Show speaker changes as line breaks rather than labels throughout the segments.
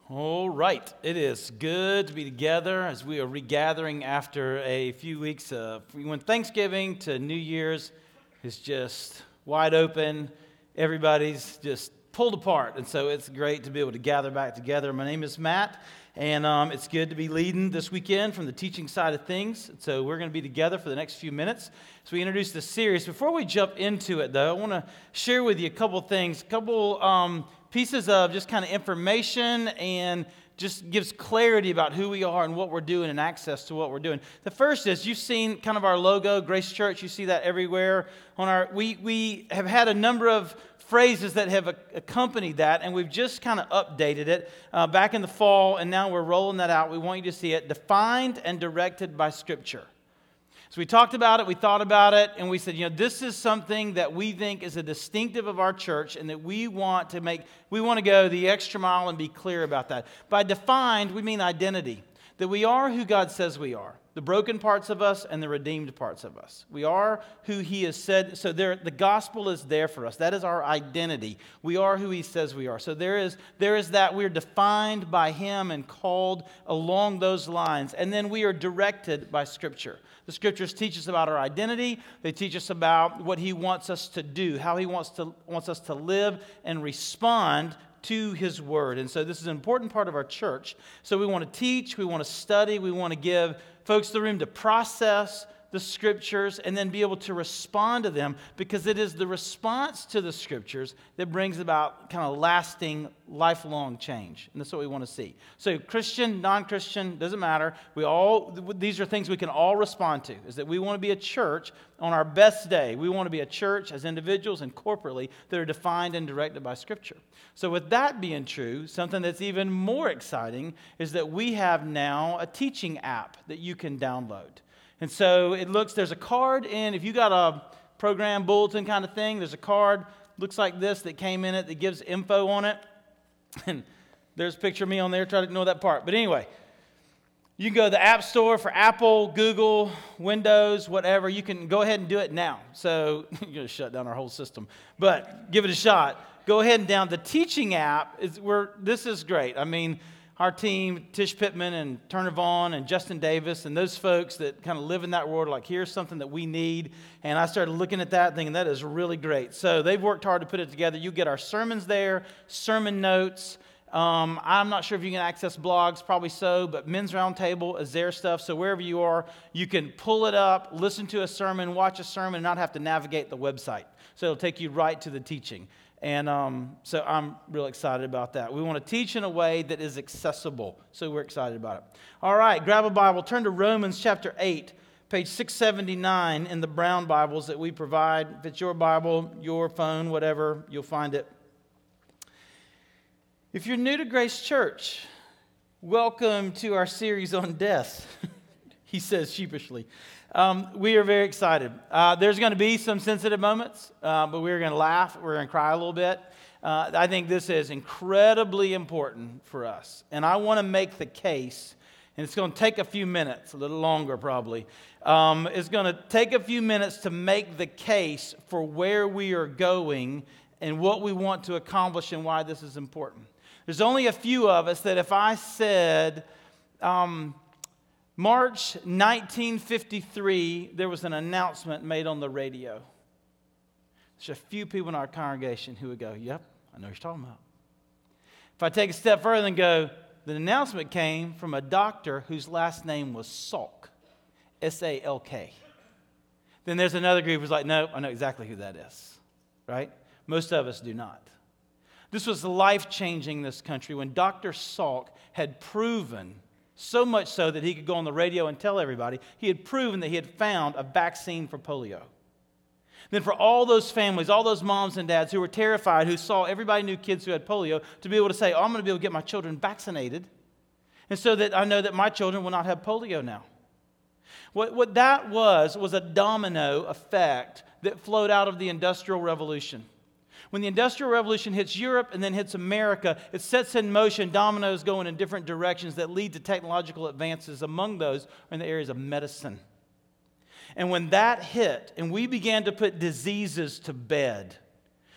All right, it is good to be together as we are regathering after a few weeks of when Thanksgiving to New Year's is just wide open. Everybody's just pulled apart, and so it's great to be able to gather back together. My name is Matt, and it's good to be leading this weekend from the teaching side of things. So we're going to be together for the next few minutes as we introduce this series. Before we jump into it, though, I want to share with you a couple things, pieces of just kind of information and just gives clarity about who we are and what we're doing and access to what we're doing. The first is you've seen kind of our logo, Grace Church. You see that everywhere. We have had a number of phrases that have accompanied that, and we've just kind of updated it back in the fall, and now we're rolling that out. We want you to see it, defined and directed by Scripture. So we talked about it, we thought about it, and we said, this is something that we think is a distinctive of our church and that we want to go the extra mile and be clear about that. By defined, we mean identity, that we are who God says we are, the broken parts of us and the redeemed parts of us. We are who He has said, so the gospel is there for us. That is our identity. We are who He says we are. So there is that we're defined by Him and called along those lines, and then we are directed by Scripture. The Scriptures teach us about our identity. They teach us about what He wants us to do, how He wants us to live and respond to His Word. And so this is an important part of our church. So we want to teach, we want to study, we want to give folks the room to process the Scriptures and then be able to respond to them, because it is the response to the Scriptures that brings about kind of lasting, lifelong change. And that's what we want to see. So Christian, non-Christian, doesn't matter. These are things we can all respond to, is that we want to be a church on our best day. We want to be a church as individuals and corporately that are defined and directed by Scripture. So with that being true, something that's even more exciting is that we have now a teaching app that you can download. And so there's a card in, if you got a program bulletin kind of thing, there's a card, looks like this, that came in it, that gives info on it. And there's a picture of me on there, try to ignore that part. But anyway, you can go to the App Store for Apple, Google, Windows, whatever. You can go ahead and do it now. So you're going to shut down our whole system. But give it a shot. Go ahead and download the teaching app. This is great. I mean, our team, Tish Pittman and Turner Vaughn and Justin Davis and those folks that kind of live in that world, like, here's something that we need. And I started looking at that thinking, that is really great. So they've worked hard to put it together. You get our sermons there, sermon notes. I'm not sure if you can access blogs, probably so, but Men's Roundtable is their stuff. So wherever you are, you can pull it up, listen to a sermon, watch a sermon, and not have to navigate the website. So it'll take you right to the teaching. And so I'm real excited about that. We want to teach in a way that is accessible, so we're excited about it. All right, grab a Bible, turn to Romans chapter 8, page 679 in the brown Bibles that we provide. If it's your Bible, your phone, whatever, you'll find it. If you're new to Grace Church, welcome to our series on death, he says sheepishly. We are very excited. There's going to be some sensitive moments, but we're going to laugh. We're going to cry a little bit. I think this is incredibly important for us. And I want to make the case, and it's going to take a few minutes, a little longer probably. It's going to take a few minutes to make the case for where we are going and what we want to accomplish and why this is important. There's only a few of us that if I said, March 1953, there was an announcement made on the radio. There's a few people in our congregation who would go, yep, I know what you're talking about. If I take a step further and go, the announcement came from a doctor whose last name was Salk, S-A-L-K. Then there's another group who's like, no, I know exactly who that is, right? Most of us do not. This was life-changing in this country when Dr. Salk had proven, so much so that he could go on the radio and tell everybody, he had proven that he had found a vaccine for polio. Then for all those families, all those moms and dads who were terrified, who saw everybody knew kids who had polio, to be able to say, I'm going to be able to get my children vaccinated, and so that I know that my children will not have polio now. What that was a domino effect that flowed out of the Industrial Revolution. When the Industrial Revolution hits Europe and then hits America, it sets in motion dominoes going in different directions that lead to technological advances. Among those are in the areas of medicine. And when that hit and we began to put diseases to bed,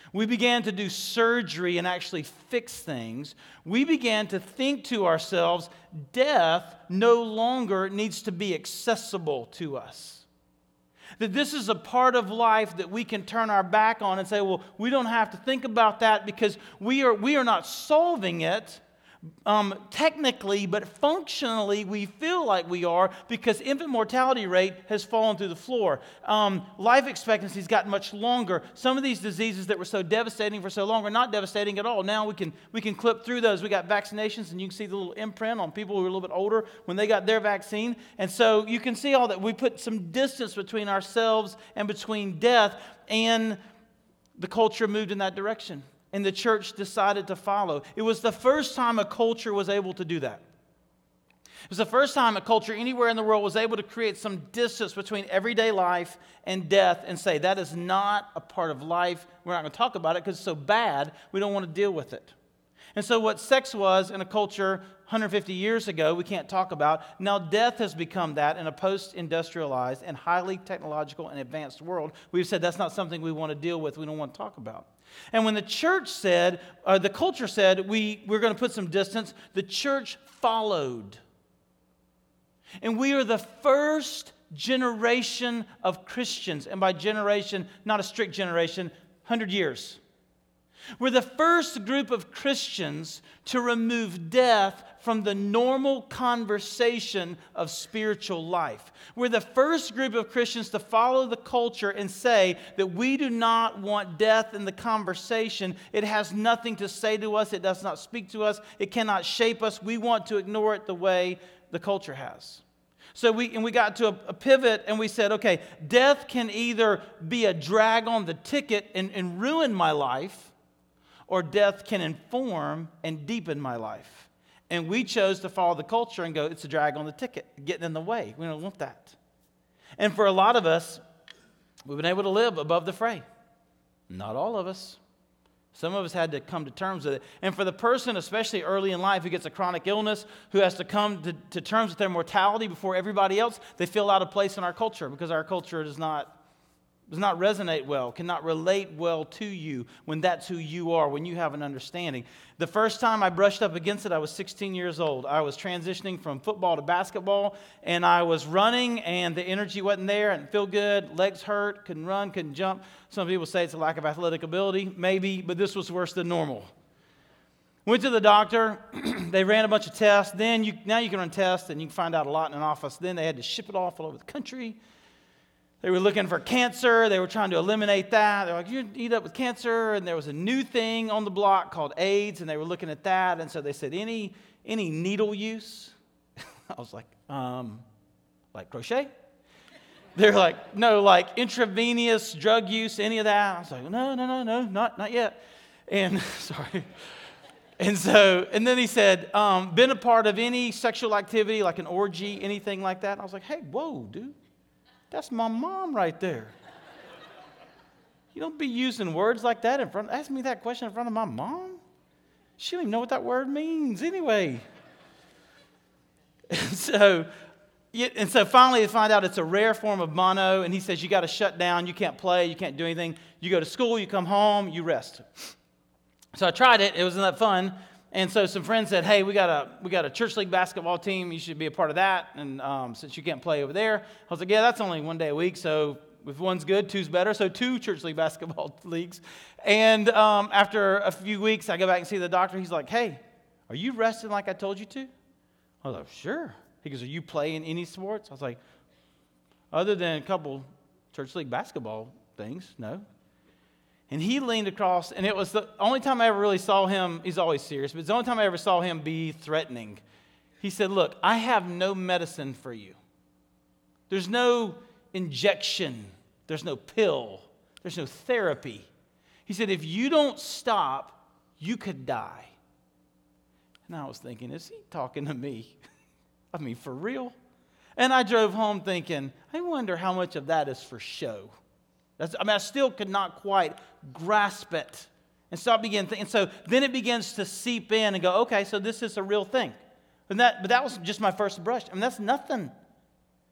We began to do surgery and actually fix things. We began to think to ourselves, death no longer needs to be accessible to us. That this is a part of life that we can turn our back on and say, well, we don't have to think about that because we are not solving it. Technically, but functionally, we feel like we are because infant mortality rate has fallen through the floor. Life expectancy has gotten much longer. Some of these diseases that were so devastating for so long are not devastating at all. Now we can clip through those. We got vaccinations, and you can see the little imprint on people who are a little bit older when they got their vaccine. And so you can see all that. We put some distance between ourselves and between death, and the culture moved in that direction. And the church decided to follow. It was the first time a culture was able to do that. It was the first time a culture anywhere in the world was able to create some distance between everyday life and death and say, that is not a part of life. We're not going to talk about it because it's so bad, we don't want to deal with it. And so what sex was in a culture 150 years ago, we can't talk about. Now death has become that in a post-industrialized and highly technological and advanced world. We've said that's not something we want to deal with, we don't want to talk about. And when the church said, the culture said, we're going to put some distance, the church followed. And we are the first generation of Christians. And by generation, not a strict generation, 100 years. We're the first group of Christians to remove death from the normal conversation of spiritual life. We're the first group of Christians to follow the culture and say that we do not want death in the conversation. It has nothing to say to us. It does not speak to us. It cannot shape us. We want to ignore it the way the culture has. So we got to a pivot and we said, okay, death can either be a drag on the ticket and ruin my life, or death can inform and deepen my life. And we chose to follow the culture and go, it's a drag on the ticket, getting in the way. We don't want that. And for a lot of us, we've been able to live above the fray. Not all of us. Some of us had to come to terms with it. And for the person, especially early in life, who gets a chronic illness, who has to come to terms with their mortality before everybody else, they feel out of place in our culture because our culture does not resonate well, cannot relate well to you when that's who you are, when you have an understanding. The first time I brushed up against it, I was 16 years old. I was transitioning from football to basketball, and I was running, and the energy wasn't there, and feel good, legs hurt, couldn't run, couldn't jump. Some people say it's a lack of athletic ability, maybe, but this was worse than normal. Went to the doctor, they ran a bunch of tests. Now you can run tests, and you can find out a lot in an office. Then they had to ship it off all over the country. They were looking for cancer. They were trying to eliminate that. They're like, you eat up with cancer. And there was a new thing on the block called AIDS, and they were looking at that. And so they said, any needle use? I was like crochet? They're like, no, like intravenous drug use, any of that? I was like, no, not yet. And sorry. And then he said, been a part of any sexual activity, like an orgy, anything like that? And I was like, hey, whoa, dude. That's my mom right there. You don't be using words like that ask me that question in front of my mom? She don't even know what that word means anyway. And so finally they find out it's a rare form of mono, and he says you got to shut down, you can't play, you can't do anything. You go to school, you come home, you rest. So I tried it. It wasn't that fun. And so some friends said, hey, we got a church league basketball team. You should be a part of that. And since you can't play over there, I was like, yeah, that's only one day a week. So if one's good, two's better. So 2 church league basketball leagues. And after a few weeks, I go back and see the doctor. He's like, hey, are you resting like I told you to? I was like, sure. He goes, are you playing any sports? I was like, other than a couple church league basketball things, no. And he leaned across, and it was the only time I ever really saw him, he's always serious, but it's the only time I ever saw him be threatening. He said, look, I have no medicine for you. There's no injection. There's no pill. There's no therapy. He said, if you don't stop, you could die. And I was thinking, is he talking to me? I mean, for real? And I drove home thinking, I wonder how much of that is for show. I still could not quite grasp it and stop beginning thinking. And so then it begins to seep in and go, okay, so this is a real thing. But that was just my first brush. I mean, that's nothing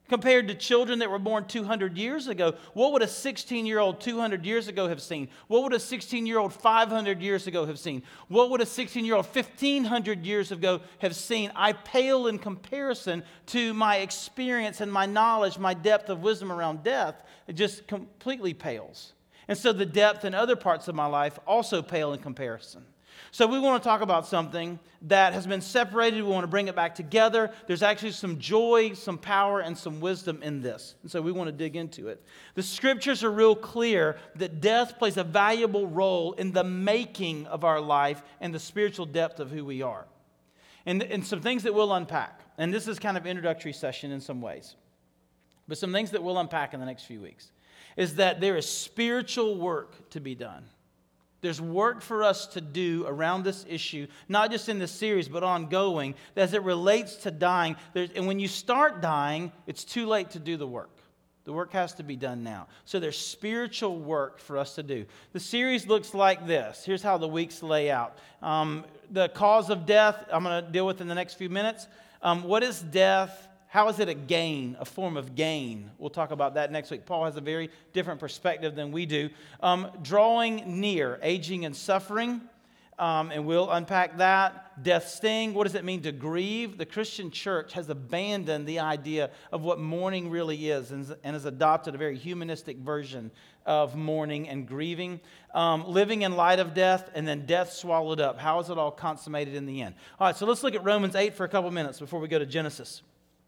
Compared to children that were born 200 years ago, what would a 16-year-old 200 years ago have seen? What would a 16-year-old 500 years ago have seen? What would a 16-year-old 1,500 years ago have seen? I pale in comparison to my experience and my knowledge, my depth of wisdom around death. It just completely pales. And so the depth in other parts of my life also pale in comparison. So we want to talk about something that has been separated. We want to bring it back together. There's actually some joy, some power, and some wisdom in this. And so we want to dig into it. The scriptures are real clear that death plays a valuable role in the making of our life and the spiritual depth of who we are. And some things that we'll unpack. And this is kind of introductory session in some ways. But some things that we'll unpack in the next few weeks is that there is spiritual work to be done. There's work for us to do around this issue, not just in this series, but ongoing, as it relates to dying. And when you start dying, it's too late to do the work. The work has to be done now. So there's spiritual work for us to do. The series looks like this. Here's how the weeks lay out. The cause of death, I'm going to deal with in the next few minutes. What is death? How is it a gain, a form of gain? We'll talk about that next week. Paul has a very different perspective than we do. Drawing near, aging and suffering, and we'll unpack that. Death's sting, what does it mean to grieve? The Christian church has abandoned the idea of what mourning really is and has adopted a very humanistic version of mourning and grieving. Living in light of death, and then death swallowed up. How is it all consummated in the end? All right, so let's look at Romans 8 for a couple minutes before we go to Genesis.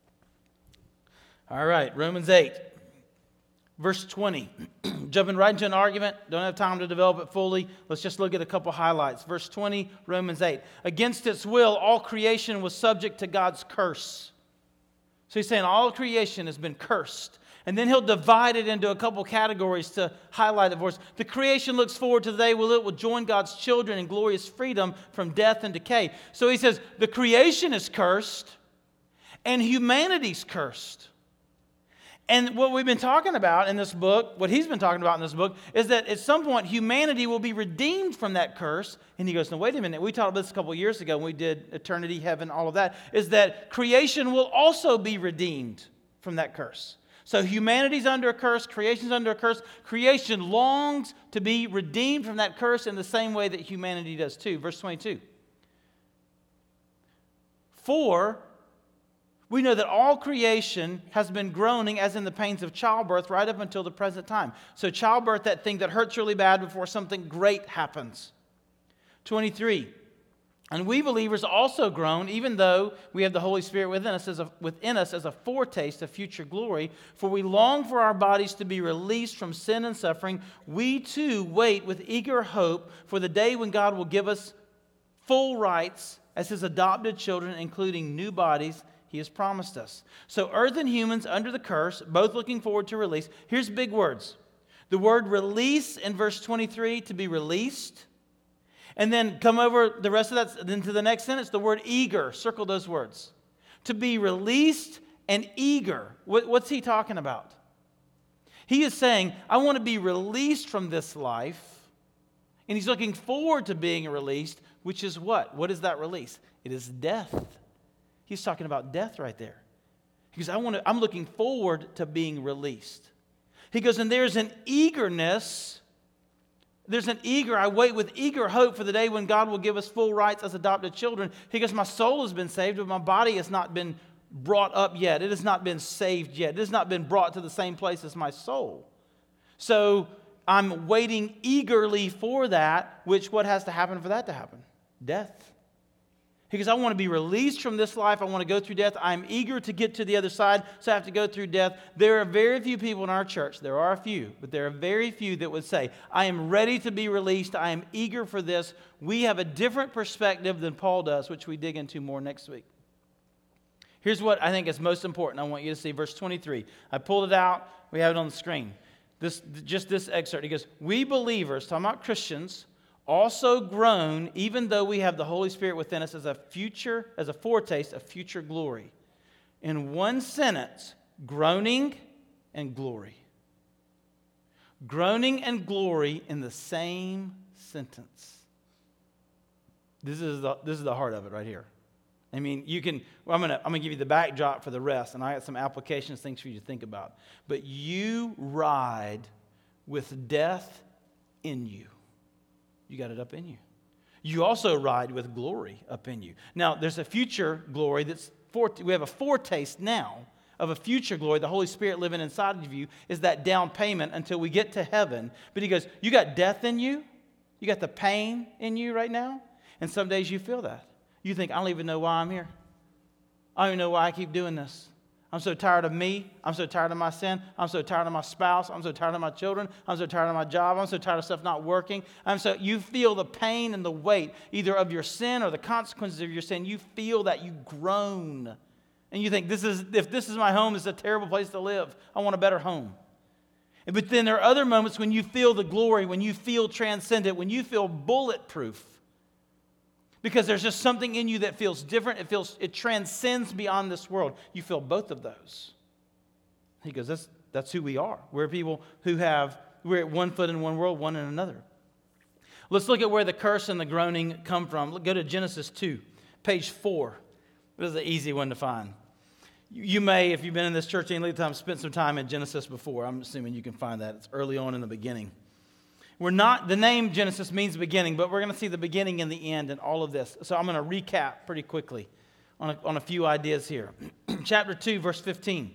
All right, Romans 8, verse 20. Jumping right into an argument. Don't have time to develop it fully. Let's just look at a couple highlights. Verse 20, Romans 8. Against its will, all creation was subject to God's curse. So he's saying all creation has been cursed. And then he'll divide it into a couple categories to highlight it for us. The creation looks forward to the day when it will join God's children in glorious freedom from death and decay. So he says the creation is cursed and humanity's cursed. And what we've been talking about in this book, what he's been talking about in this book, is that at some point humanity will be redeemed from that curse. And he goes, no, wait a minute. We talked about this a couple of years ago when we did eternity, heaven, all of that, is that creation will also be redeemed from that curse. So humanity's under a curse, creation's under a curse. Creation longs to be redeemed from that curse in the same way that humanity does too. Verse 22. For we know that all creation has been groaning as in the pains of childbirth right up until the present time. So childbirth, that thing that hurts really bad before something great happens. 23. And we believers also groan, even though we have the Holy Spirit within us as a foretaste of future glory. For we long for our bodies to be released from sin and suffering. We too wait with eager hope for the day when God will give us full rights as His adopted children, including new bodies He has promised us. So earth and humans under the curse, both looking forward to release. Here's big words. The word release in verse 23, to be released. And then come over the rest of that, then to the next sentence, the word eager. Circle those words. To be released and eager. What's he talking about? He is saying, I want to be released from this life. And he's looking forward to being released, which is what? What is that release? It is death. He's talking about death right there. He goes, I'm looking forward to being released. He goes, and there's an eagerness. I wait with eager hope for the day when God will give us full rights as adopted children. He goes, my soul has been saved, but my body has not been brought up yet. It has not been saved yet. It has not been brought to the same place as my soul. So I'm waiting eagerly for that, which what has to happen for that to happen? Death. He goes, I want to be released from this life. I want to go through death. I'm eager to get to the other side, so I have to go through death. There are very few people in our church, there are a few, but there are very few that would say, I am ready to be released. I am eager for this. We have a different perspective than Paul does, which we dig into more next week. Here's what I think is most important. I want you to see verse 23. I pulled it out. We have it on the screen. This excerpt. He goes, we believers, talking about Christians, also groan, even though we have the Holy Spirit within us as a foretaste of future glory. In one sentence, groaning and glory. Groaning and glory in the same sentence. This is the heart of it right here. I mean, I'm gonna give you the backdrop for the rest, and I got some applications, things for you to think about. But you ride with death in you. You got it up in you. You also ride with glory up in you. Now, there's a future glory we have a foretaste now of a future glory. The Holy Spirit living inside of you is that down payment until we get to heaven. But he goes, you got death in you? You got the pain in you right now? And some days you feel that. You think, I don't even know why I'm here. I don't even know why I keep doing this. I'm so tired of me. I'm so tired of my sin. I'm so tired of my spouse. I'm so tired of my children. I'm so tired of my job. I'm so tired of stuff not working. You feel the pain and the weight either of your sin or the consequences of your sin. You feel that, you groan. And you think, if this is my home, this is a terrible place to live. I want a better home. But then there are other moments when you feel the glory, when you feel transcendent, when you feel bulletproof. Because there's just something in you that feels different. It transcends beyond this world. You feel both of those. He goes, that's who we are. We're people we're at one foot in one world, one in another. Let's look at where the curse and the groaning come from. Go to Genesis 2, page 4. This is an easy one to find. You may, if you've been in this church any time, spent some time in Genesis before. I'm assuming you can find that. It's early on in the beginning. The name Genesis means beginning, but we're going to see the beginning and the end in all of this. So I'm going to recap pretty quickly on a few ideas here. Chapter 2, verse 15.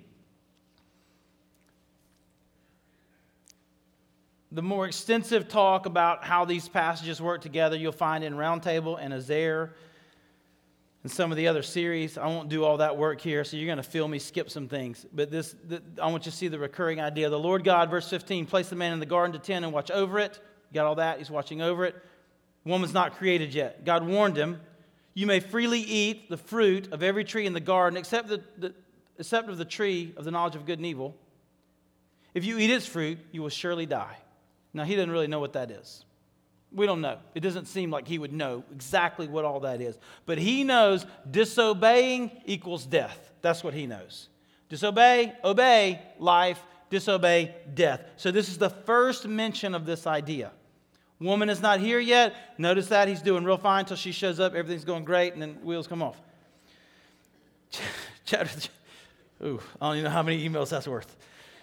The more extensive talk about how these passages work together you'll find in Roundtable and Azair and some of the other series. I won't do all that work here, so you're going to feel me skip some things. But I want you to see the recurring idea. The Lord God, verse 15, placed the man in the garden to tend and watch over it. You got all that? He's watching over it. Woman's not created yet. God warned him, you may freely eat the fruit of every tree in the garden except of the tree of the knowledge of good and evil. If you eat its fruit, you will surely die. Now, he doesn't really know what that is. We don't know. It doesn't seem like he would know exactly what all that is. But he knows disobeying equals death. That's what he knows. Disobey, obey, life. Disobey, death. So this is the first mention of this idea. Woman is not here yet. Notice that. He's doing real fine until she shows up. Everything's going great, and then wheels come off. I don't even know how many emails that's worth.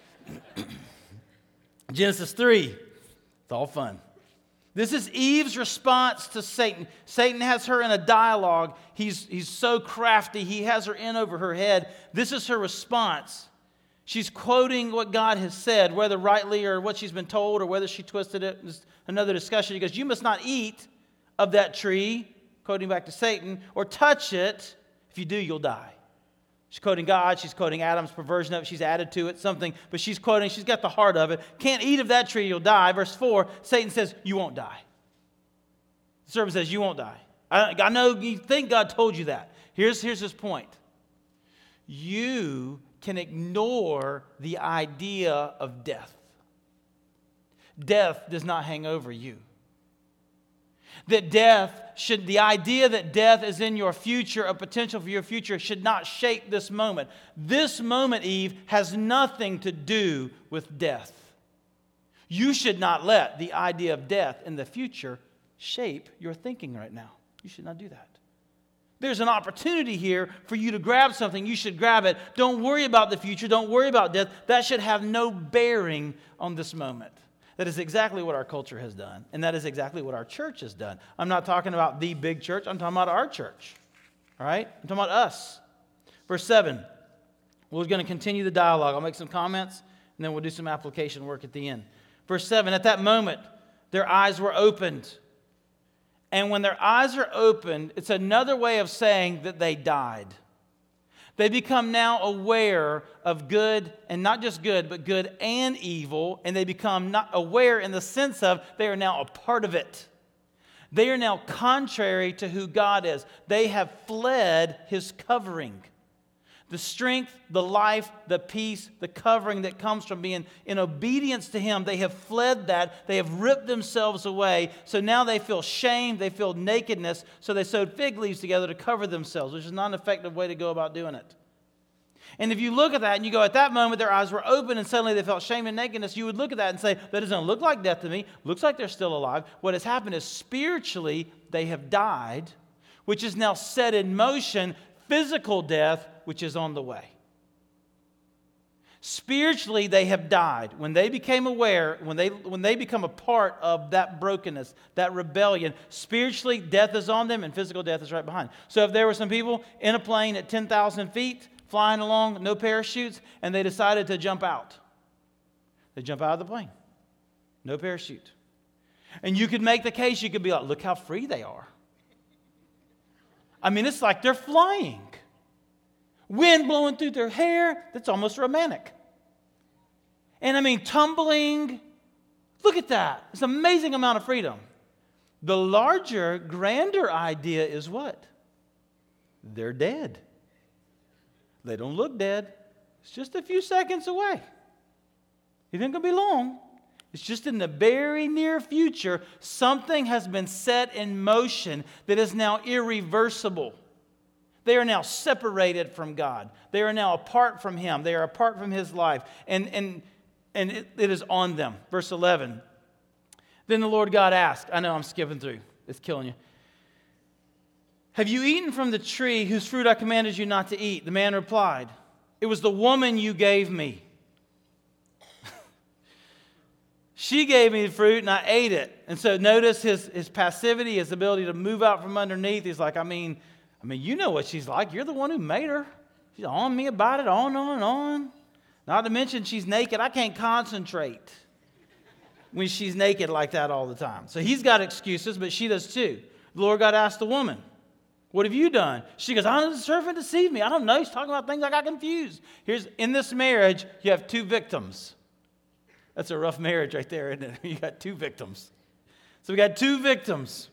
Genesis 3. It's all fun. This is Eve's response to Satan. Satan has her in a dialogue. He's so crafty. He has her in over her head. This is her response. She's quoting what God has said, whether rightly or what she's been told or whether she twisted it. There's another discussion. He goes, you must not eat of that tree, quoting back to Satan, or touch it. If you do, you'll die. She's quoting God. She's quoting Adam's perversion of it. She's added to it something, but she's got the heart of it. Can't eat of that tree, you'll die. Verse 4, Satan says, you won't die. The serpent says, you won't die. I know you think God told you that. Here's his point. You can ignore the idea of death. Death does not hang over you. The idea that death is in your future, a potential for your future, should not shape this moment. This moment, Eve, has nothing to do with death. You should not let the idea of death in the future shape your thinking right now. You should not do that. There's an opportunity here for you to grab something. You should grab it. Don't worry about the future. Don't worry about death. That should have no bearing on this moment. That is exactly what our culture has done, and that is exactly what our church has done. I'm not talking about the big church. I'm talking about our church. All right? I'm talking about us. Verse 7. We're going to continue the dialogue. I'll make some comments, and then we'll do some application work at the end. Verse 7. At that moment, their eyes were opened. And when their eyes are opened, it's another way of saying that they died. They become now aware of good, and not just good, but good and evil, and they become not aware in the sense of they are now a part of it. They are now contrary to who God is. They have fled His covering. The strength, the life, the peace, the covering that comes from being in obedience to Him, they have fled that. They have ripped themselves away. So now they feel shame, they feel nakedness, so they sewed fig leaves together to cover themselves, which is not an effective way to go about doing it. And if you look at that and you go, at that moment their eyes were open and suddenly they felt shame and nakedness, you would look at that and say, that doesn't look like death to me. Looks like they're still alive. What has happened is spiritually they have died, which is now set in motion physical death, which is on the way. Spiritually, they have died. When they became aware, when they become a part of that brokenness, that rebellion, spiritually, death is on them and physical death is right behind. So if there were some people in a plane at 10,000 feet, flying along, no parachutes, and they decided to jump out. They jump out of the plane. No parachute. And you could make the case, you could be like, look how free they are. I mean, it's like they're flying. Wind blowing through their hair, that's almost romantic. And I mean, tumbling, look at that. It's an amazing amount of freedom. The larger, grander idea is what? They're dead. They don't look dead. It's just a few seconds away. It ain't going to be long. It's just in the very near future, something has been set in motion that is now irreversible. They are now separated from God. They are now apart from Him. They are apart from His life. And it is on them. Verse 11. Then the Lord God asked, I know I'm skipping through. It's killing you. Have you eaten from the tree whose fruit I commanded you not to eat? The man replied, it was the woman you gave me. She gave me the fruit and I ate it. And so notice his passivity, his ability to move out from underneath. He's like, I mean, you know what she's like. You're the one who made her. She's on me about it, on and on. Not to mention she's naked. I can't concentrate when she's naked like that all the time. So he's got excuses, but she does too. The Lord God asked the woman, what have you done? She goes, the serpent deceived me. I don't know. He's talking about things I got confused. In this marriage, you have two victims. That's a rough marriage right there, isn't it? You got two victims. So we got two victims.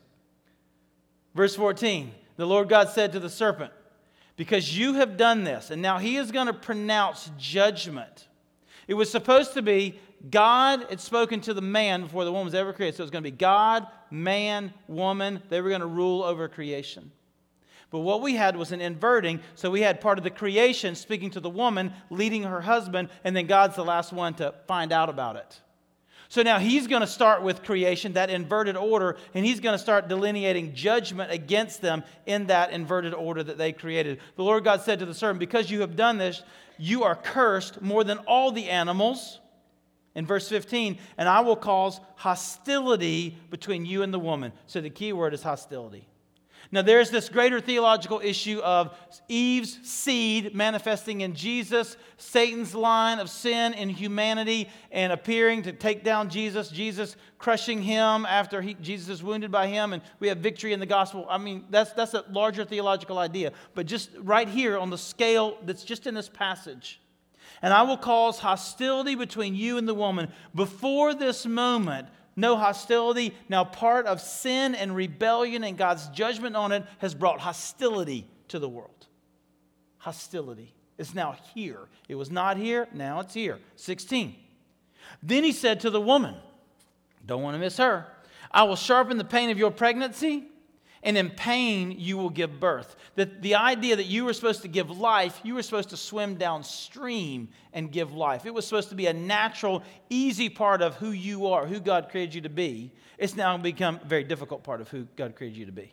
Verse 14. The Lord God said to the serpent, because you have done this, and now He is going to pronounce judgment. It was supposed to be God had spoken to the man before the woman was ever created. So it was going to be God, man, woman. They were going to rule over creation. But what we had was an inverting. So we had part of the creation speaking to the woman, leading her husband, and then God's the last one to find out about it. So now He's going to start with creation, that inverted order, and He's going to start delineating judgment against them in that inverted order that they created. The Lord God said to the serpent, because you have done this, you are cursed more than all the animals. In verse 15, and I will cause hostility between you and the woman. So the key word is hostility. Now there's this greater theological issue of Eve's seed manifesting in Jesus, Satan's line of sin in humanity and appearing to take down Jesus, Jesus crushing him after Jesus is wounded by him, and we have victory in the gospel. I mean, that's a larger theological idea. But just right here on the scale that's just in this passage, and I will cause hostility between you and the woman. Before this moment, no hostility. Now part of sin and rebellion and God's judgment on it has brought hostility to the world. Hostility is now here. It was not here, now it's here. 16. Then He said to the woman, don't want to miss her, I will sharpen the pain of your pregnancy, and in pain you will give birth. The idea that you were supposed to give life, you were supposed to swim downstream and give life. It was supposed to be a natural, easy part of who you are, who God created you to be. It's now become a very difficult part of who God created you to be.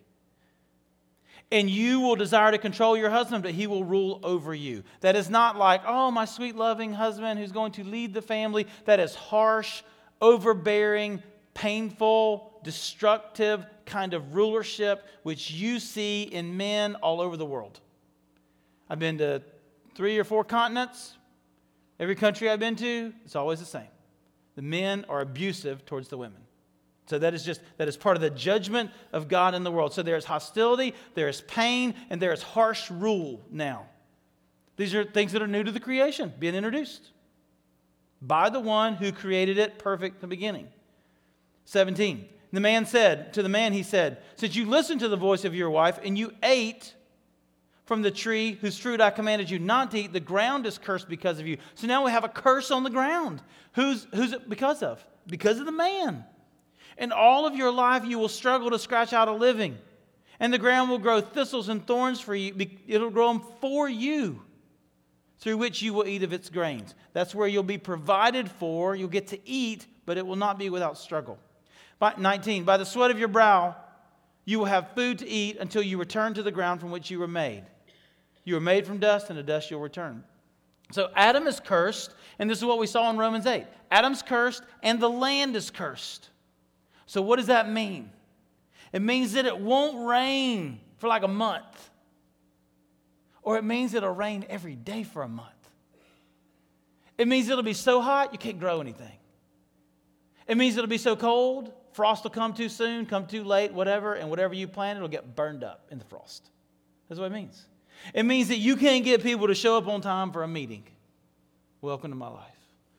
And you will desire to control your husband, but he will rule over you. That is not like, oh, my sweet, loving husband who's going to lead the family. That is harsh, overbearing, painful, destructive kind of rulership which you see in men all over the world. I've been to 3 or 4 continents. Every country I've been to, it's always the same. The men are abusive towards the women. So that is part of the judgment of God in the world. So there is hostility, there is pain, and there is harsh rule now. These are things that are new to the creation, being introduced by the one who created it perfect in the beginning. 17. The man said, to the man he said, since you listened to the voice of your wife and you ate from the tree whose fruit I commanded you not to eat, the ground is cursed because of you. So now we have a curse on the ground. Who's it because of? Because of the man. And all of your life you will struggle to scratch out a living. And the ground will grow thistles and thorns for you. It'll grow them for you, through which you will eat of its grains. That's where you'll be provided for. You'll get to eat, but it will not be without struggle. 19, by the sweat of your brow you will have food to eat until you return to the ground from which you were made. You were made from dust, and to dust you'll return. So Adam is cursed, and this is what we saw in Romans 8. Adam's cursed, and the land is cursed. So what does that mean? It means that it won't rain for like a month. Or it means it'll rain every day for a month. It means it'll be so hot you can't grow anything. It means it'll be so cold, frost will come too soon, come too late, whatever, and whatever you plant, it'll get burned up in the frost. That's what it means. It means that you can't get people to show up on time for a meeting. Welcome to my life.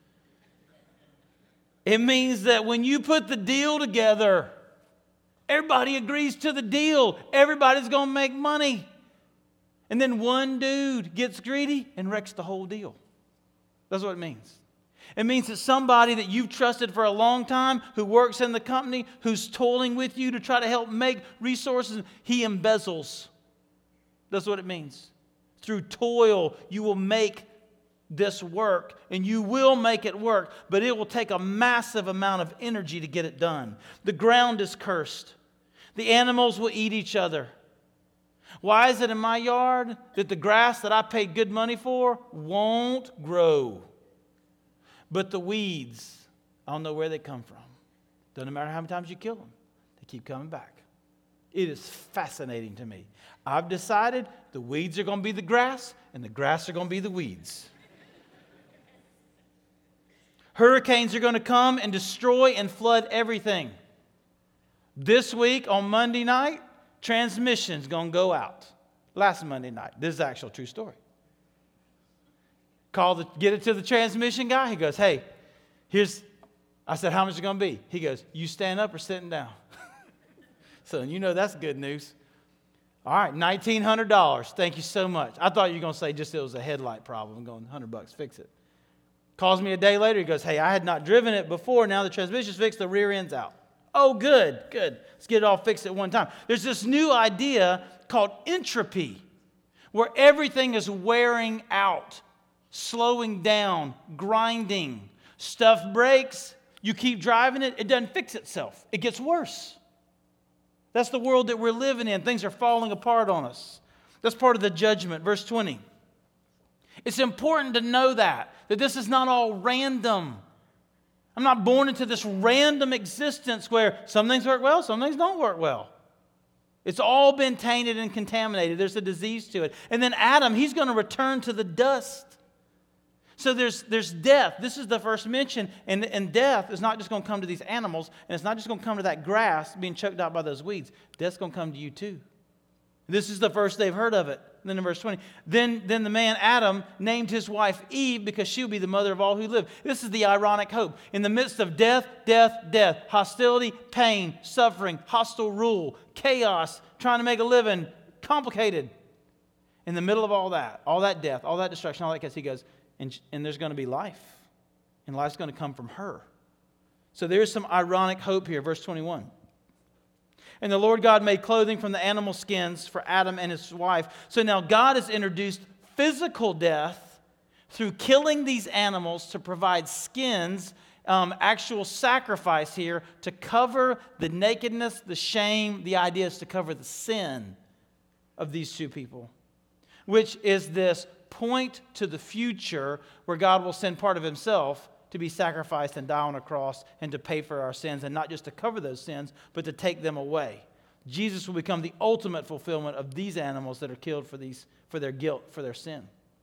It means that when you put the deal together, everybody agrees to the deal. Everybody's going to make money. And then one dude gets greedy and wrecks the whole deal. That's what it means. It means that somebody that you've trusted for a long time, who works in the company, who's toiling with you to try to help make resources, he embezzles. That's what it means. Through toil, you will make this work, and you will make it work, but it will take a massive amount of energy to get it done. The ground is cursed. The animals will eat each other. Why is it in my yard that the grass that I paid good money for won't grow? But the weeds, I don't know where they come from. Doesn't matter how many times you kill them. They keep coming back. It is fascinating to me. I've decided the weeds are going to be the grass and the grass are going to be the weeds. Hurricanes are going to come and destroy and flood everything. This week on Monday night, transmission's going to go out. Last Monday night. This is an actual true story. Get it to the transmission guy. He goes, hey, I said, how much is it going to be? He goes, you stand up or sitting down? So you know that's good news. All right, $1,900. Thank you so much. I thought you were going to say just it was a headlight problem. I'm going, $100, fix it. Calls me a day later. He goes, hey, I had not driven it before. Now the transmission's fixed. The rear end's out. Oh, good. Let's get it all fixed at one time. There's this new idea called entropy, where everything is wearing out, slowing down, grinding. Stuff breaks. You keep driving it. It doesn't fix itself. It gets worse. That's the world that we're living in. Things are falling apart on us. That's part of the judgment. Verse 20. It's important to know that this is not all random. I'm not born into this random existence where some things work well, some things don't work well. It's all been tainted and contaminated. There's a disease to it. And then Adam, he's going to return to the dust. So there's death. This is the first mention. And death is not just going to come to these animals, and it's not just going to come to that grass being choked out by those weeds. Death's going to come to you too. This is the first they've heard of it. And then in verse 20, then the man Adam named his wife Eve because she would be the mother of all who live. This is the ironic hope. In the midst of death, hostility, pain, suffering, hostile rule, chaos, trying to make a living, complicated. In the middle of all that death, all that destruction, all that chaos, he goes, and there's going to be life. And life's going to come from her. So there's some ironic hope here. Verse 21. And the Lord God made clothing from the animal skins for Adam and his wife. So now God has introduced physical death through killing these animals to provide skins, actual sacrifice here to cover the nakedness, the shame. The idea is to cover the sin of these two people, which is this point to the future where God will send part of himself to be sacrificed and die on a cross and to pay for our sins, and not just to cover those sins, but to take them away. Jesus will become the ultimate fulfillment of these animals that are killed for their guilt, for their sin.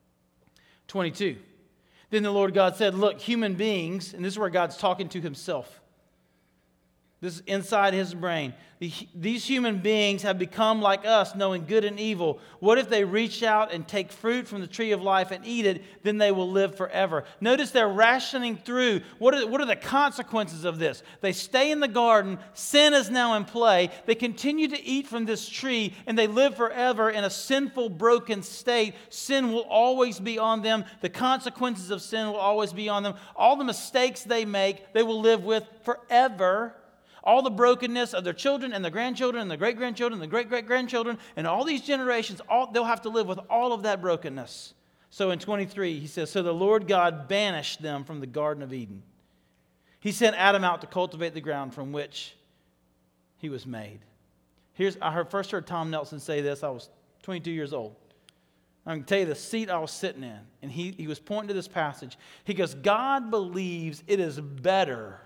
22. Then the Lord God said, look, human beings, and this is where God's talking to himself. This is inside his brain. These human beings have become like us, knowing good and evil. What if they reach out and take fruit from the tree of life and eat it? Then they will live forever. Notice they're rationing through. What are the consequences of this? They stay in the garden. Sin is now in play. They continue to eat from this tree, and they live forever in a sinful, broken state. Sin will always be on them. The consequences of sin will always be on them. All the mistakes they make, they will live with forever. All the brokenness of their children and their grandchildren and their great-grandchildren and the great-great-grandchildren and all these generations, they'll have to live with all of that brokenness. So in 23, he says, so the Lord God banished them from the Garden of Eden. He sent Adam out to cultivate the ground from which he was made. I first heard Tom Nelson say this. I was 22 years old. I can tell you the seat I was sitting in, and he was pointing to this passage. He goes, God believes it is better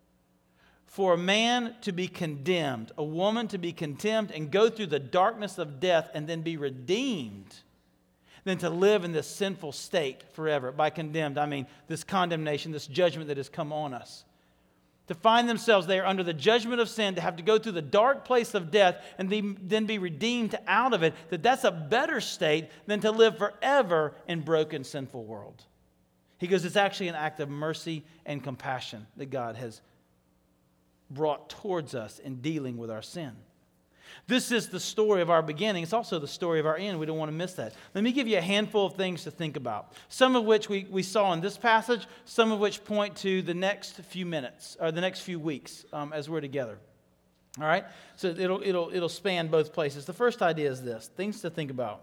for a man to be condemned, a woman to be condemned and go through the darkness of death and then be redeemed than to live in this sinful state forever. By condemned, I mean this condemnation, this judgment that has come on us. To find themselves there under the judgment of sin, to have to go through the dark place of death and then be redeemed out of it, that's a better state than to live forever in broken, sinful world. He goes, it's actually an act of mercy and compassion that God has brought towards us in dealing with our sin. This is the story of our beginning. It's also the story of our end. We don't want to miss that. Let me give you a handful of things to think about. Some of which we saw in this passage, some of which point to the next few minutes or the next few weeks as we're together. All right? So it'll span both places. The first idea is this, things to think about.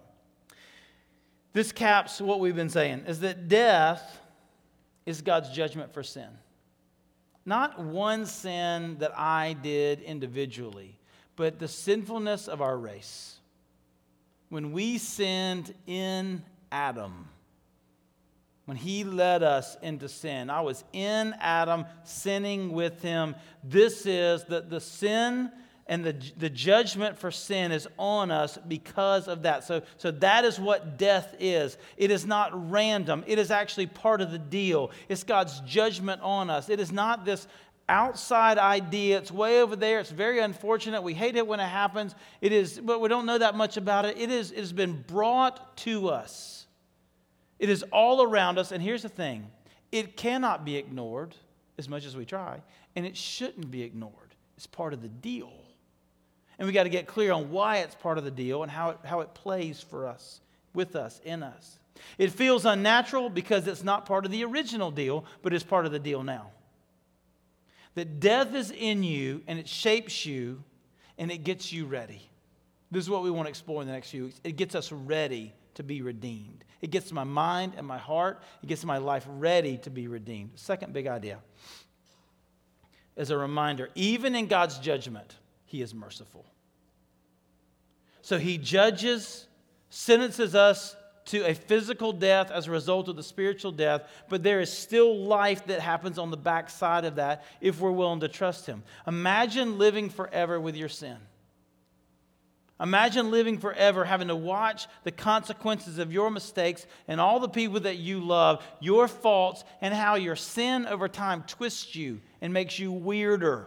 This caps what we've been saying, is that death is God's judgment for sin. Not one sin that I did individually, but the sinfulness of our race. When we sinned in Adam, when he led us into sin, I was in Adam, sinning with him. This is the sin and the judgment for sin is on us because of that. So that is what death is. It is not random. It is actually part of the deal. It's God's judgment on us. It is not this outside idea. It's way over there. It's very unfortunate. We hate it when it happens. It is, but we don't know that much about it. It has been brought to us. It is all around us. And here's the thing. It cannot be ignored as much as we try. And it shouldn't be ignored. It's part of the deal. And we got to get clear on why it's part of the deal and how it plays for us, with us, in us. It feels unnatural because it's not part of the original deal, but it's part of the deal now. That death is in you and it shapes you and it gets you ready. This is what we want to explore in the next few weeks. It gets us ready to be redeemed. It gets my mind and my heart, it gets my life ready to be redeemed. Second big idea. As a reminder, even in God's judgment, He is merciful. So He judges, sentences us to a physical death as a result of the spiritual death, but there is still life that happens on the backside of that if we're willing to trust Him. Imagine living forever with your sin. Imagine living forever having to watch the consequences of your mistakes and all the people that you love, your faults, and how your sin over time twists you and makes you weirder.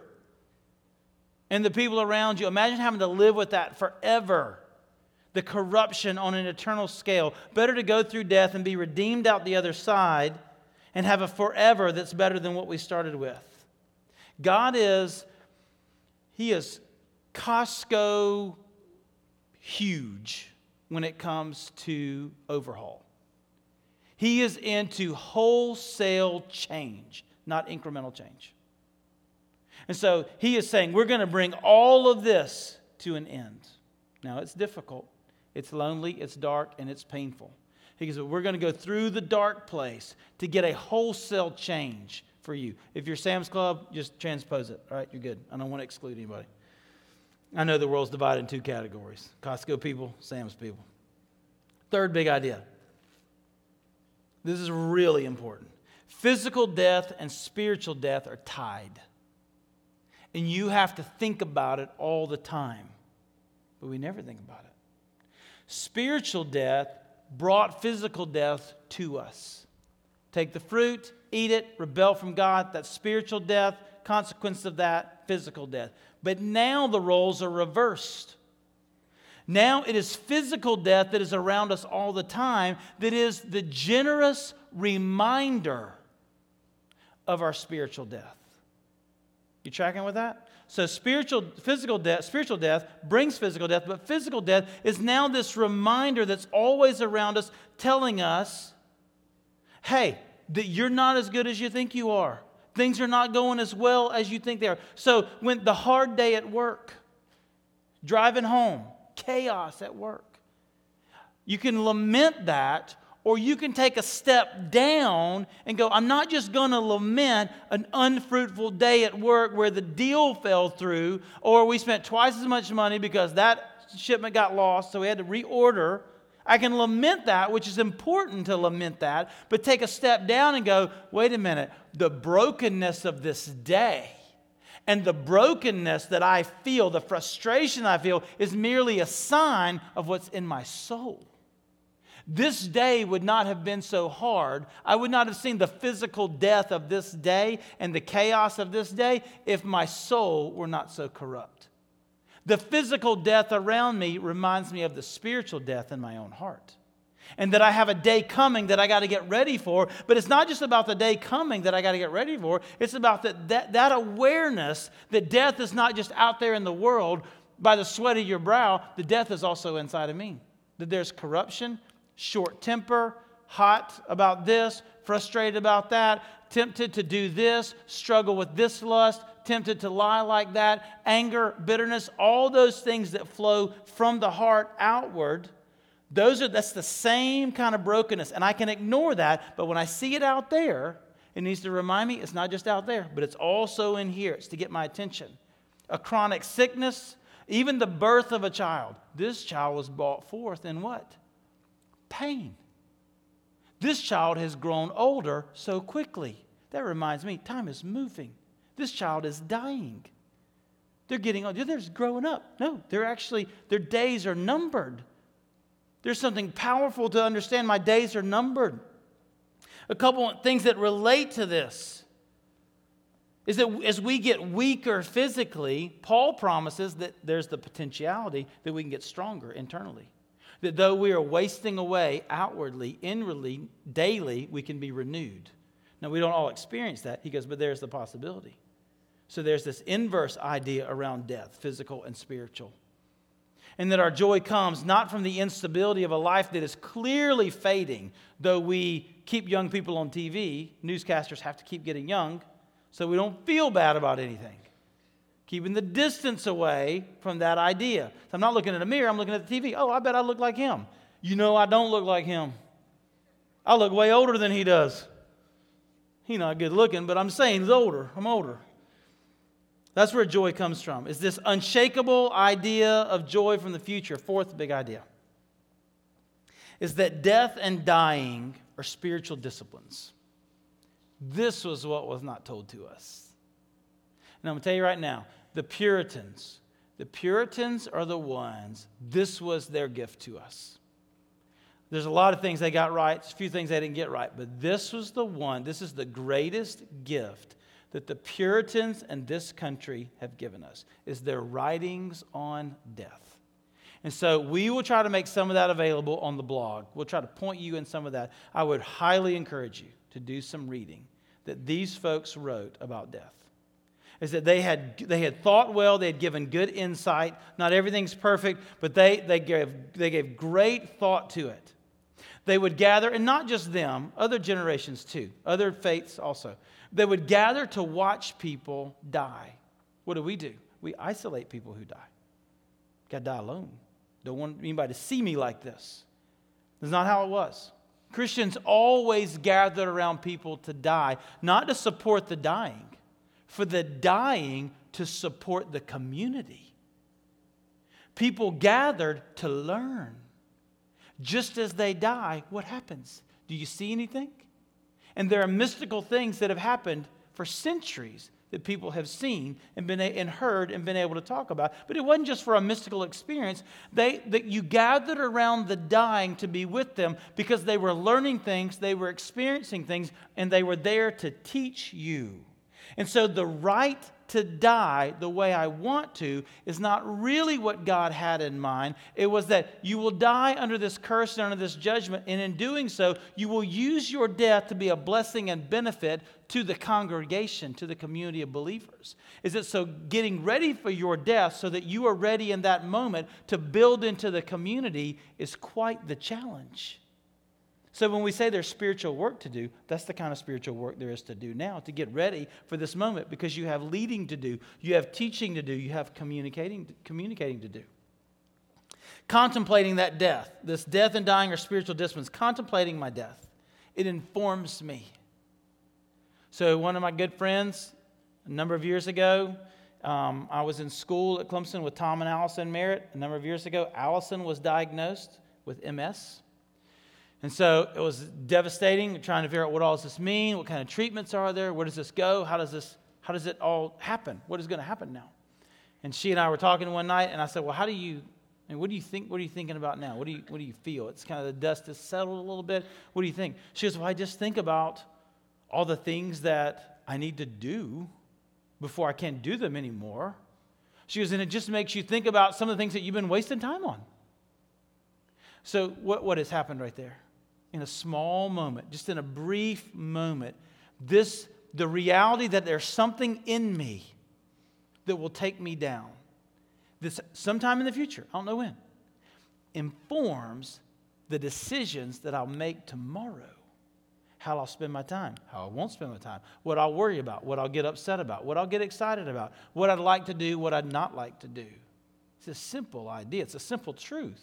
And the people around you, imagine having to live with that forever. The corruption on an eternal scale. Better to go through death and be redeemed out the other side and have a forever that's better than what we started with. God is, He is Costco huge when it comes to overhaul. He is into wholesale change, not incremental change. And so He is saying, we're going to bring all of this to an end. Now, it's difficult. It's lonely, it's dark, and it's painful. He says, we're going to go through the dark place to get a wholesale change for you. If you're Sam's Club, just transpose it. All right, you're good. I don't want to exclude anybody. I know the world's divided in two categories. Costco people, Sam's people. Third big idea. This is really important. Physical death and spiritual death are tied. And you have to think about it all the time. But we never think about it. Spiritual death brought physical death to us. Take the fruit, eat it, rebel from God. That's spiritual death. Consequence of that, physical death. But now the roles are reversed. Now it is physical death that is around us all the time that is the generous reminder of our spiritual death. You tracking with that? So spiritual death brings physical death, but physical death is now this reminder that's always around us telling us, hey, that you're not as good as you think you are. Things are not going as well as you think they are. So when the hard day at work, driving home, chaos at work, you can lament that, or you can take a step down and go, I'm not just going to lament an unfruitful day at work where the deal fell through, or we spent twice as much money because that shipment got lost, so we had to reorder. I can lament that, which is important to lament that, but take a step down and go, wait a minute, the brokenness of this day and the brokenness that I feel, the frustration I feel, is merely a sign of what's in my soul. This day would not have been so hard. I would not have seen the physical death of this day and the chaos of this day if my soul were not so corrupt. The physical death around me reminds me of the spiritual death in my own heart. And that I have a day coming that I got to get ready for. But it's not just about the day coming that I got to get ready for. It's about that awareness that death is not just out there in the world by the sweat of your brow. The death is also inside of me. That there's corruption, short temper, hot about this, frustrated about that, tempted to do this, struggle with this lust, tempted to lie like that, anger, bitterness, all those things that flow from the heart outward. That's the same kind of brokenness. And I can ignore that, but when I see it out there, it needs to remind me it's not just out there, but it's also in here. It's to get my attention. A chronic sickness, even the birth of a child. This child was brought forth in what? Pain. This child has grown older so quickly. That reminds me, time is moving. This child is dying. They're getting older. They're just growing up. No, their days are numbered. There's something powerful to understand. My days are numbered. A couple of things that relate to this is that as we get weaker physically, Paul promises that there's the potentiality that we can get stronger internally. That though we are wasting away outwardly, inwardly, daily, we can be renewed. Now, we don't all experience that. He goes, but there's the possibility. So there's this inverse idea around death, physical and spiritual. And that our joy comes not from the instability of a life that is clearly fading. Though we keep young people on TV, newscasters have to keep getting young so we don't feel bad about anything. Keeping the distance away from that idea. So I'm not looking at a mirror, I'm looking at the TV. Oh, I bet I look like him. You know I don't look like him. I look way older than he does. He's not good looking, but I'm saying he's older. I'm older. That's where joy comes from. Is this unshakable idea of joy from the future. Fourth big idea is that death and dying are spiritual disciplines. This was what was not told to us. And I'm going to tell you right now, the Puritans are the ones, this was their gift to us. There's a lot of things they got right, a few things they didn't get right, but this was the one, this is the greatest gift that the Puritans and this country have given us, is their writings on death. And so we will try to make some of that available on the blog. We'll try to point you in some of that. I would highly encourage you to do some reading that these folks wrote about death. Is that they had thought well, they had given good insight. Not everything's perfect, but they gave great thought to it. They would gather, and not just them, other generations too, other faiths also. They would gather to watch people die. What do? We isolate people who die. Got to die alone. Don't want anybody to see me like this. That's not how it was. Christians always gathered around people to die, not to support the dying, for the dying to support the community. People gathered to learn. Just as they die, what happens? Do you see anything? And there are mystical things that have happened for centuries that people have seen and heard and been able to talk about. But it wasn't just for a mystical experience. That you gathered around the dying to be with them because they were learning things, they were experiencing things, and they were there to teach you. And so the right to die the way I want to is not really what God had in mind. It was that you will die under this curse and under this judgment, and in doing so, you will use your death to be a blessing and benefit to the congregation, to the community of believers. Is it so getting ready for your death so that you are ready in that moment to build into the community is quite the challenge. So when we say there's spiritual work to do, that's the kind of spiritual work there is to do now, to get ready for this moment, because you have leading to do, you have teaching to do, you have communicating to do. Contemplating that death, this death and dying are spiritual disciplines. Contemplating my death, it informs me. So one of my good friends, a number of years ago, I was in school at Clemson with Tom and Allison Merritt. A number of years ago, Allison was diagnosed with MS. And so it was devastating, trying to figure out what all does this mean, what kind of treatments are there, where does this go, how does it all happen, what is going to happen now? And she and I were talking one night, and I said, well, what do you think? What are you thinking about now? What do you feel? It's kind of the dust has settled a little bit. What do you think? She goes, well, I just think about all the things that I need to do before I can't do them anymore. She goes, and it just makes you think about some of the things that you've been wasting time on. So what has happened right there? In a small moment, just in a brief moment, the reality that there's something in me that will take me down, this sometime in the future, I don't know when, informs the decisions that I'll make tomorrow. How I'll spend my time, how I won't spend my time, what I'll worry about, what I'll get upset about, what I'll get excited about, what I'd like to do, what I'd not like to do. It's a simple idea. It's a simple truth.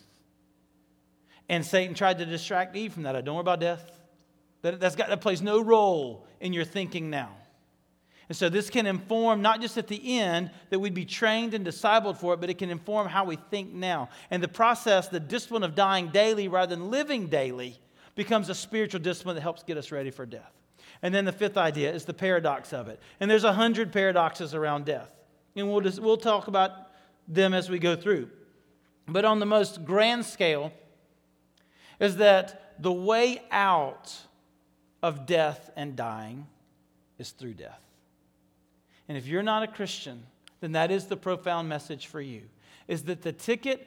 And Satan tried to distract Eve from that. Don't worry about death. That plays no role in your thinking now. And so this can inform, not just at the end, that we'd be trained and discipled for it, but it can inform how we think now. And the process, the discipline of dying daily rather than living daily, becomes a spiritual discipline that helps get us ready for death. And then the fifth idea is the paradox of it. And there's 100 paradoxes around death. And we'll talk about them as we go through. But on the most grand scale is that the way out of death and dying is through death. And if you're not a Christian, then that is the profound message for you, is that the ticket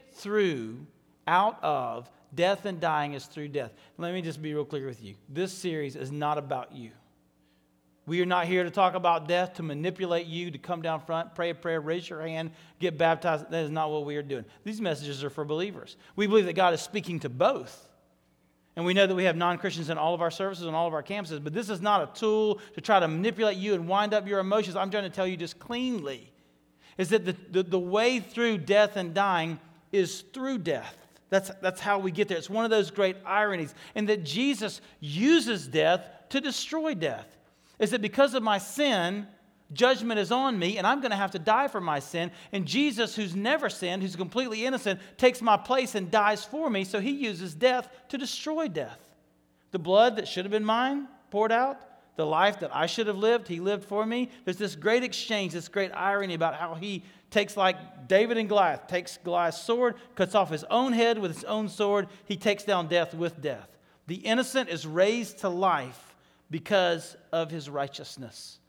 out of death and dying is through death. Let me just be real clear with you. This series is not about you. We are not here to talk about death, to manipulate you, to come down front, pray a prayer, raise your hand, get baptized. That is not what we are doing. These messages are for believers. We believe that God is speaking to both. And we know that we have non-Christians in all of our services and all of our campuses, but this is not a tool to try to manipulate you and wind up your emotions. I'm trying to tell you just cleanly, is that the way through death and dying is through death. That's how we get there. It's one of those great ironies. And that Jesus uses death to destroy death. Is that because of my sin, judgment is on me, and I'm going to have to die for my sin. And Jesus, who's never sinned, who's completely innocent, takes my place and dies for me. So he uses death to destroy death. The blood that should have been mine poured out, the life that I should have lived, he lived for me. There's this great exchange, this great irony about how he takes, like David and Goliath, takes Goliath's sword, cuts off his own head with his own sword. He takes down death with death. The innocent is raised to life because of his righteousness.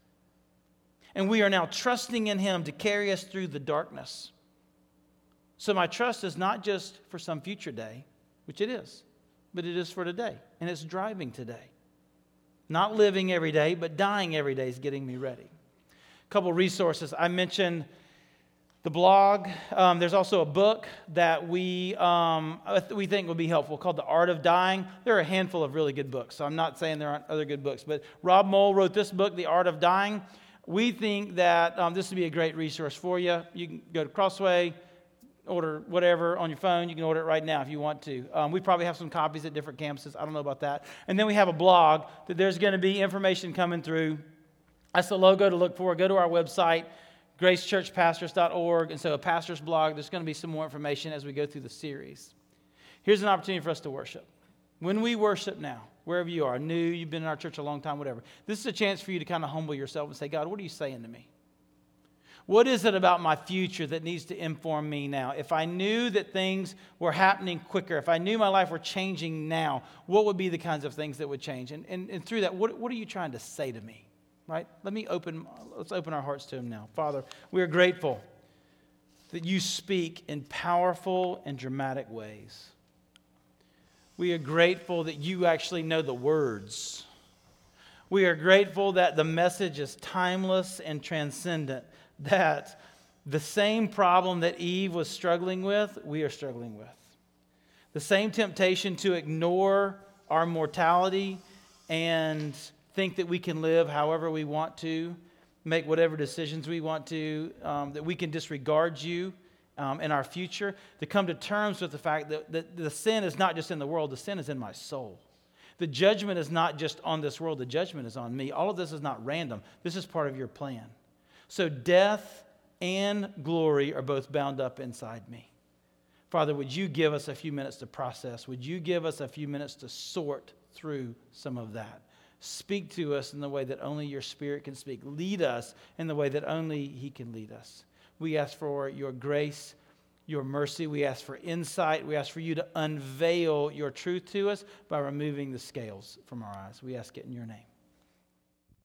And we are now trusting in him to carry us through the darkness. So my trust is not just for some future day, which it is, but it is for today. And it's driving today. Not living every day, but dying every day is getting me ready. A couple resources. I mentioned the blog. There's also a book that we think will be helpful called The Art of Dying. There are a handful of really good books, so I'm not saying there aren't other good books. But Rob Moll wrote this book, The Art of Dying. We think that this would be a great resource for you. You can go to Crossway, order whatever on your phone. You can order it right now if you want to. We probably have some copies at different campuses. I don't know about that. And then we have a blog that there's going to be information coming through. That's the logo to look for. Go to our website, gracechurchpastors.org. And so a pastor's blog, there's going to be some more information as we go through the series. Here's an opportunity for us to worship. When we worship now, wherever you are, new, you've been in our church a long time, whatever, this is a chance for you to kind of humble yourself and say, God, what are you saying to me? What is it about my future that needs to inform me now? If I knew that things were happening quicker, if I knew my life were changing now, what would be the kinds of things that would change? And through that, what are you trying to say to me? Right? Let's open our hearts to him now. Father, we are grateful that you speak in powerful and dramatic ways. We are grateful that you actually know the words. We are grateful that the message is timeless and transcendent, that the same problem that Eve was struggling with, we are struggling with. The same temptation to ignore our mortality and think that we can live however we want to, make whatever decisions we want to, that we can disregard you in our future, to come to terms with the fact that the sin is not just in the world, the sin is in my soul. The judgment is not just on this world, the judgment is on me. All of this is not random. This is part of your plan. So death and glory are both bound up inside me. Father, would you give us a few minutes to process? Would you give us a few minutes to sort through some of that? Speak to us in the way that only your Spirit can speak. Lead us in the way that only He can lead us. We ask for your grace, your mercy. We ask for insight. We ask for you to unveil your truth to us by removing the scales from our eyes. We ask it in your name.